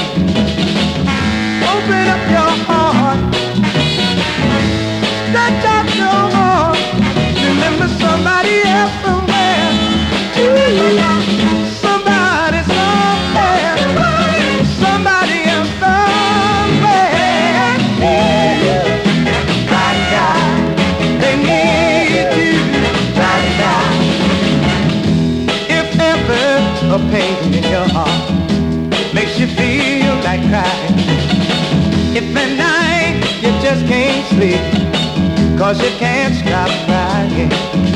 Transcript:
Open up your heart, stretch out your arms. Remember somebody else somewhere. Somebody somewhere. Somebody else somewhere. Da-da. They need you. Da-da. If ever a pain in your heart makes you feel like crying, if at night you just can't sleep 'cause you can't stop crying,